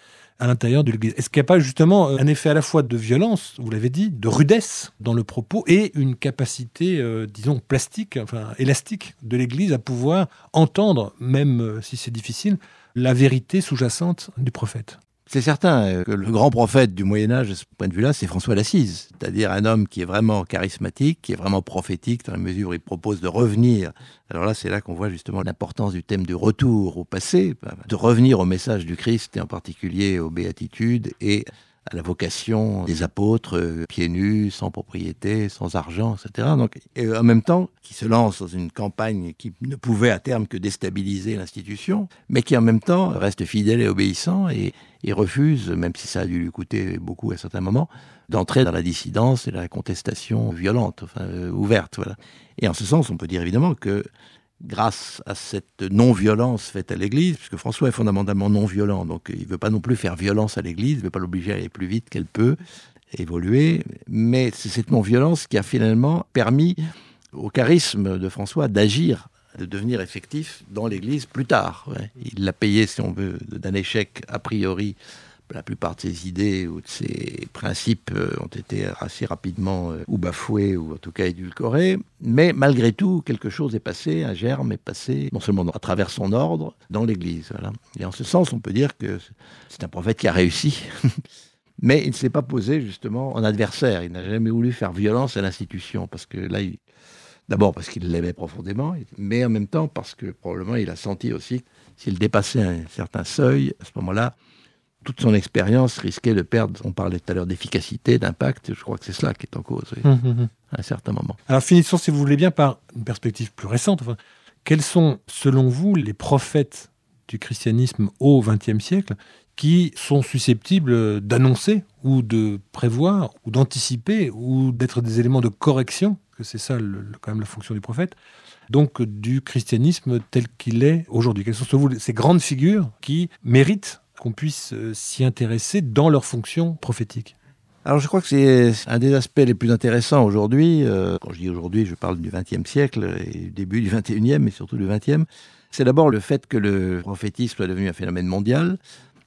à l'intérieur de l'Église. Est-ce qu'il n'y a pas justement un effet à la fois de violence, vous l'avez dit, de rudesse dans le propos et une capacité, disons, plastique, élastique de l'Église à pouvoir entendre, même si c'est difficile, la vérité sous-jacente du prophète? C'est certain que le grand prophète du Moyen-Âge, de ce point de vue-là, c'est François d'Assise. C'est-à-dire un homme qui est vraiment charismatique, qui est vraiment prophétique, dans la mesure où il propose de revenir. Alors là, c'est là qu'on voit justement l'importance du thème du retour au passé, de revenir au message du Christ, et en particulier aux béatitudes, et à la vocation des apôtres, pieds nus, sans propriété, sans argent, etc. Donc, et en même temps, qui se lance dans une campagne qui ne pouvait à terme que déstabiliser l'institution, mais qui en même temps reste fidèle et obéissant et refuse, même si ça a dû lui coûter beaucoup à certains moments, d'entrer dans la dissidence et la contestation violente, ouverte. Voilà. Et en ce sens, on peut dire évidemment que grâce à cette non-violence faite à l'Église, puisque François est fondamentalement non-violent, donc il ne veut pas non plus faire violence à l'Église, il ne veut pas l'obliger à aller plus vite qu'elle peut évoluer, mais c'est cette non-violence qui a finalement permis au charisme de François d'agir, de devenir effectif dans l'Église plus tard. Ouais. Il l'a payé, si on veut, d'un échec a priori. La plupart de ses idées ou de ses principes ont été assez rapidement ou bafoués ou en tout cas édulcorés. Mais malgré tout, quelque chose est passé, un germe est passé, non seulement à travers son ordre, dans l'Église. Voilà. Et en ce sens, on peut dire que c'est un prophète qui a réussi. Mais il ne s'est pas posé justement en adversaire. Il n'a jamais voulu faire violence à l'institution. Parce que là, d'abord parce qu'il l'aimait profondément, mais en même temps parce que probablement il a senti aussi que s'il dépassait un certain seuil, à ce moment-là, toute son expérience risquait de perdre, on parlait tout à l'heure d'efficacité, d'impact, je crois que c'est cela qui est en cause, oui, à un certain moment. Alors finissons, si vous voulez bien, par une perspective plus récente. Quels sont, selon vous, les prophètes du christianisme au XXe siècle qui sont susceptibles d'annoncer ou de prévoir ou d'anticiper ou d'être des éléments de correction, que c'est ça quand même la fonction du prophète, donc du christianisme tel qu'il est aujourd'hui? Quelles sont, selon vous, ces grandes figures qui méritent qu'on puisse s'y intéresser dans leur fonction prophétique? Alors je crois que c'est un des aspects les plus intéressants aujourd'hui. Quand je dis aujourd'hui, je parle du XXe siècle et du début du XXIe, mais surtout du XXe. C'est d'abord le fait que le prophétisme soit devenu un phénomène mondial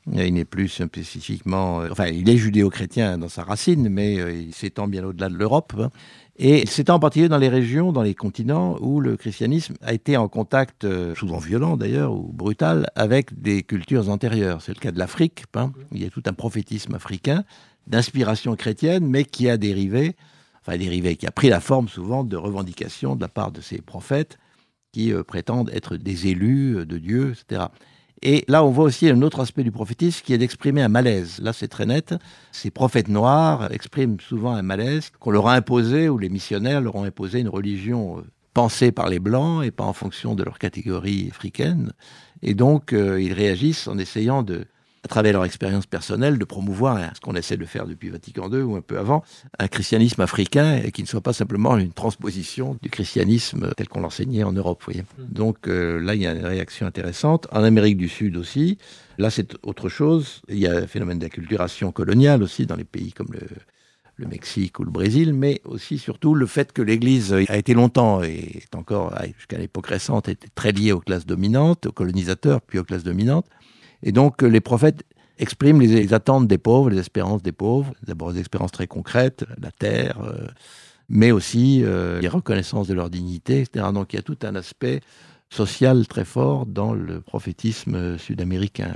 Il n'est plus spécifiquement... enfin, il est judéo-chrétien dans sa racine, mais il s'étend bien au-delà de l'Europe. Hein. Et il s'étend en particulier dans les régions, dans les continents où le christianisme a été en contact, souvent violent d'ailleurs, ou brutal, avec des cultures antérieures. C'est le cas de l'Afrique. Hein. Il y a tout un prophétisme africain d'inspiration chrétienne, mais qui a dérivé, qui a pris la forme souvent de revendications de la part de ces prophètes qui prétendent être des élus de Dieu, etc. Et là, on voit aussi un autre aspect du prophétisme qui est d'exprimer un malaise. Là, c'est très net. Ces prophètes noirs expriment souvent un malaise qu'on leur a imposé, ou les missionnaires leur ont imposé une religion pensée par les Blancs et pas en fonction de leur catégorie africaine. Et donc, ils réagissent en essayant à travers leur expérience personnelle, de promouvoir ce qu'on essaie de faire depuis Vatican II ou un peu avant, un christianisme africain et qui ne soit pas simplement une transposition du christianisme tel qu'on l'enseignait en Europe. Vous voyez. Donc là, il y a une réaction intéressante. En Amérique du Sud aussi, là c'est autre chose. Il y a un phénomène d'acculturation coloniale aussi dans les pays comme le Mexique ou le Brésil, mais aussi surtout le fait que l'Église a été longtemps, et est encore jusqu'à l'époque récente, était très liée aux classes dominantes, aux colonisateurs, puis aux classes dominantes. Et donc, les prophètes expriment les attentes des pauvres, les espérances des pauvres, d'abord des espérances très concrètes, la terre, mais aussi les reconnaissances de leur dignité, etc. Donc, il y a tout un aspect social très fort dans le prophétisme sud-américain.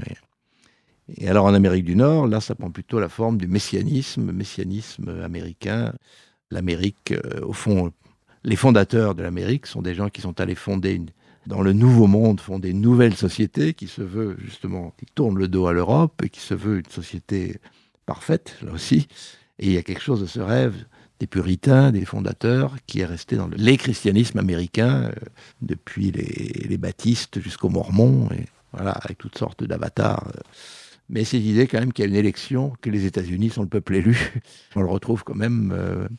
Et alors, en Amérique du Nord, là, ça prend plutôt la forme du messianisme américain. L'Amérique, au fond, les fondateurs de l'Amérique sont des gens qui sont allés fonder dans le Nouveau Monde, font des nouvelles sociétés qui se veut justement, qui tournent le dos à l'Europe et qui se veut une société parfaite, là aussi. Et il y a quelque chose de ce rêve des puritains, des fondateurs, qui est resté dans les christianismes américains, depuis les baptistes jusqu'aux mormons, et voilà, avec toutes sortes d'avatars. Mais cette idée quand même qu'il y a une élection, que les États-Unis sont le peuple élu, on le retrouve quand même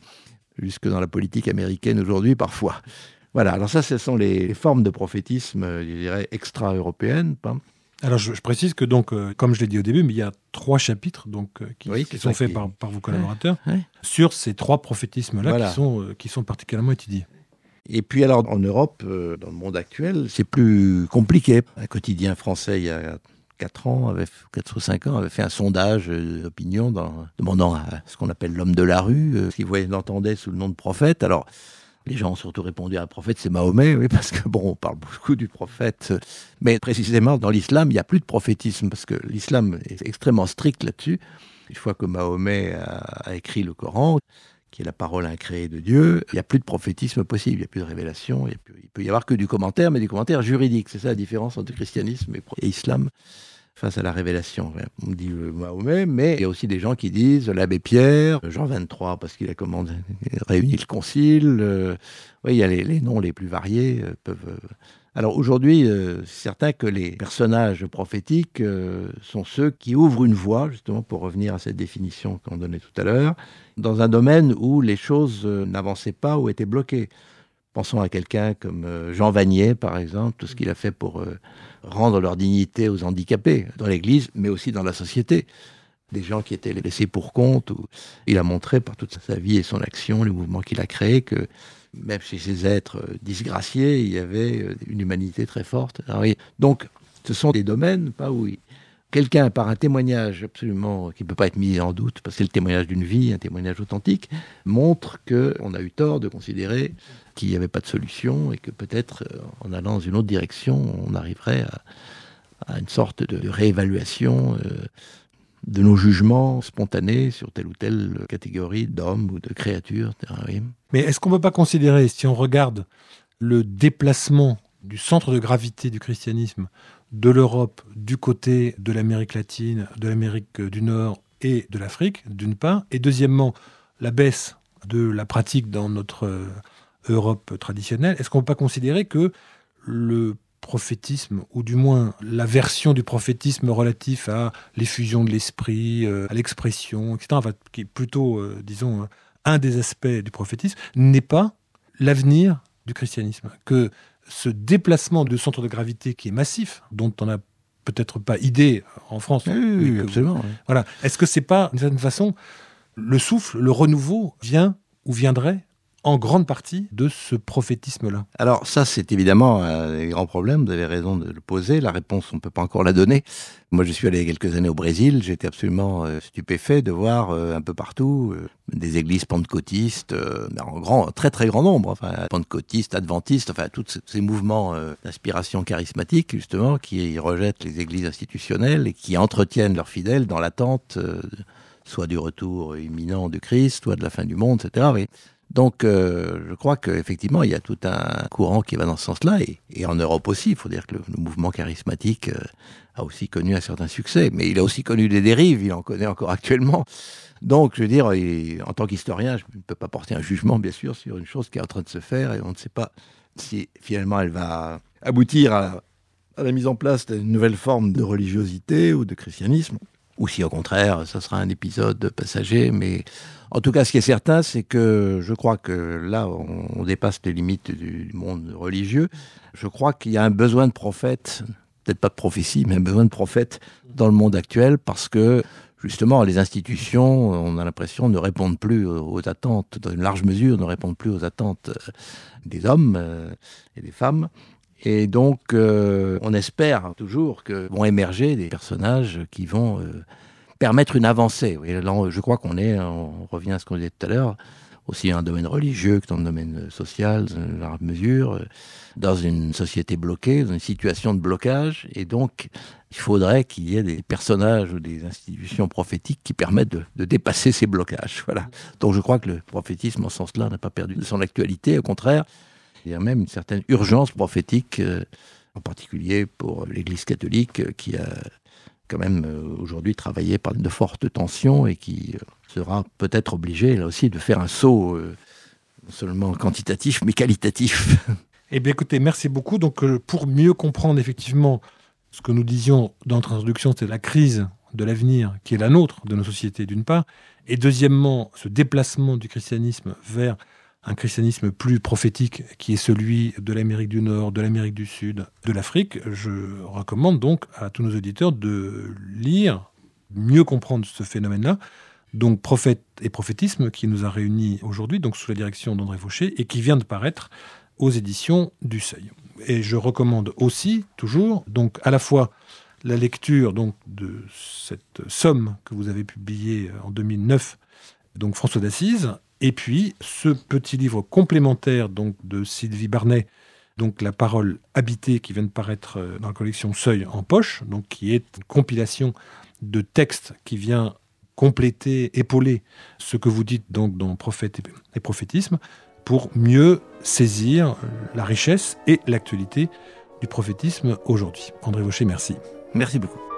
jusque dans la politique américaine aujourd'hui parfois. Voilà, alors ça, ce sont les formes de prophétisme, je dirais, extra-européennes. Alors, je précise que, donc, comme je l'ai dit au début, mais il y a 3 chapitres qui sont faits par vos collaborateurs sur ces 3 prophétismes-là, voilà, qui sont particulièrement étudiés. Et puis alors, en Europe, dans le monde actuel, c'est plus compliqué. Un quotidien français, il y a 4 ou 5 ans, avait fait un sondage d'opinion demandant à ce qu'on appelle l'homme de la rue, s'il l'entendait sous le nom de prophète. Alors, les gens ont surtout répondu à un prophète, c'est Mahomet, oui, parce que on parle beaucoup du prophète. Mais précisément, dans l'islam, il n'y a plus de prophétisme, parce que l'islam est extrêmement strict là-dessus. Une fois que Mahomet a écrit le Coran, qui est la parole incréée de Dieu, il n'y a plus de prophétisme possible, il n'y a plus de révélation, il peut y avoir que du commentaire, mais du commentaire juridique. C'est ça la différence entre christianisme et islam face à la révélation. On dit Mahomet, mais il y a aussi des gens qui disent l'abbé Pierre, Jean 23, parce qu'il a réuni le concile. Oui, il y a les noms les plus variés. Alors aujourd'hui, c'est certain que les personnages prophétiques sont ceux qui ouvrent une voie, justement pour revenir à cette définition qu'on donnait tout à l'heure, dans un domaine où les choses n'avançaient pas ou étaient bloquées. Pensons à quelqu'un comme Jean Vanier, par exemple, tout ce qu'il a fait pour rendre leur dignité aux handicapés, dans l'Église, mais aussi dans la société. Des gens qui étaient laissés pour compte. Il a montré par toute sa vie et son action, les mouvements qu'il a créés, que même chez ces êtres disgraciés, il y avait une humanité très forte. Alors, donc, ce sont des domaines où quelqu'un, par un témoignage absolument qui ne peut pas être mis en doute, parce que c'est le témoignage d'une vie, un témoignage authentique, montre qu'on a eu tort de considérer qu'il n'y avait pas de solution et que peut-être, en allant dans une autre direction, on arriverait à une sorte de réévaluation de nos jugements spontanés sur telle ou telle catégorie d'hommes ou de créatures. Oui. Mais est-ce qu'on ne peut pas considérer, si on regarde le déplacement du centre de gravité du christianisme de l'Europe du côté de l'Amérique latine, de l'Amérique du Nord et de l'Afrique, d'une part, et deuxièmement, la baisse de la pratique dans notre Europe traditionnelle, est-ce qu'on ne peut pas considérer que le prophétisme, ou du moins la version du prophétisme relatif à l'effusion de l'esprit, à l'expression, etc., enfin, qui est plutôt, disons, un des aspects du prophétisme, n'est pas l'avenir du christianisme, que ce déplacement de centre de gravité qui est massif, dont on n'a peut-être pas idée en France. Oui, absolument. Oui. Voilà. Est-ce que c'est pas, d'une certaine façon, le souffle, le renouveau vient ou viendrait en grande partie de ce prophétisme-là? Alors ça, c'est évidemment un des grands problèmes, vous avez raison de le poser. La réponse, on ne peut pas encore la donner. Moi, je suis allé il y a quelques années au Brésil, j'étais absolument stupéfait de voir un peu partout des églises pentecôtistes, en très très grand nombre, enfin pentecôtistes, adventistes, enfin tous ces mouvements d'inspiration charismatique, justement, qui rejettent les églises institutionnelles et qui entretiennent leurs fidèles dans l'attente soit du retour imminent du Christ, soit de la fin du monde, etc. Oui. Donc, je crois qu'effectivement, il y a tout un courant qui va dans ce sens-là, et en Europe aussi. Il faut dire que le mouvement charismatique a aussi connu un certain succès, mais il a aussi connu des dérives, il en connaît encore actuellement. Donc, je veux dire, en tant qu'historien, je ne peux pas porter un jugement, bien sûr, sur une chose qui est en train de se faire, et on ne sait pas si finalement elle va aboutir à la mise en place d'une nouvelle forme de religiosité ou de christianisme, ou si au contraire, ça sera un épisode passager, mais... En tout cas, ce qui est certain, c'est que je crois que là, on dépasse les limites du monde religieux. Je crois qu'il y a un besoin de prophètes, peut-être pas de prophétie, mais un besoin de prophètes dans le monde actuel, parce que justement, les institutions, on a l'impression, ne répondent plus aux attentes, dans une large mesure, ne répondent plus aux attentes des hommes et des femmes. Et donc, on espère toujours que vont émerger des personnages qui vont... permettre une avancée. Oui, là, je crois on revient à ce qu'on disait tout à l'heure, aussi dans un domaine religieux que dans le domaine social, dans une large mesure, dans une société bloquée, dans une situation de blocage, et donc il faudrait qu'il y ait des personnages ou des institutions prophétiques qui permettent de dépasser ces blocages. Voilà. Donc je crois que le prophétisme, en ce sens-là, n'a pas perdu de son actualité, au contraire, il y a même une certaine urgence prophétique, en particulier pour l'Église catholique, qui a quand même aujourd'hui travaillé par de fortes tensions et qui sera peut-être obligé là aussi de faire un saut non seulement quantitatif mais qualitatif. Eh bien écoutez, merci beaucoup. Donc pour mieux comprendre effectivement ce que nous disions dans notre introduction, c'est la crise de l'avenir qui est la nôtre, de nos sociétés d'une part, et deuxièmement ce déplacement du christianisme vers un christianisme plus prophétique qui est celui de l'Amérique du Nord, de l'Amérique du Sud, de l'Afrique. Je recommande donc à tous nos auditeurs de lire, mieux comprendre ce phénomène-là. Donc Prophète et prophétisme qui nous a réunis aujourd'hui, donc sous la direction d'André Fauché, et qui vient de paraître aux éditions du Seuil. Et je recommande aussi, toujours, donc à la fois la lecture donc, de cette somme que vous avez publiée en 2009, donc François d'Assise, et puis, ce petit livre complémentaire donc, de Sylvie Barnet, donc La parole habitée, qui vient de paraître dans la collection Seuil en poche, donc, qui est une compilation de textes qui vient compléter, épauler ce que vous dites donc, dans Prophète et prophétisme, pour mieux saisir la richesse et l'actualité du prophétisme aujourd'hui. André Fauché, merci. Merci beaucoup.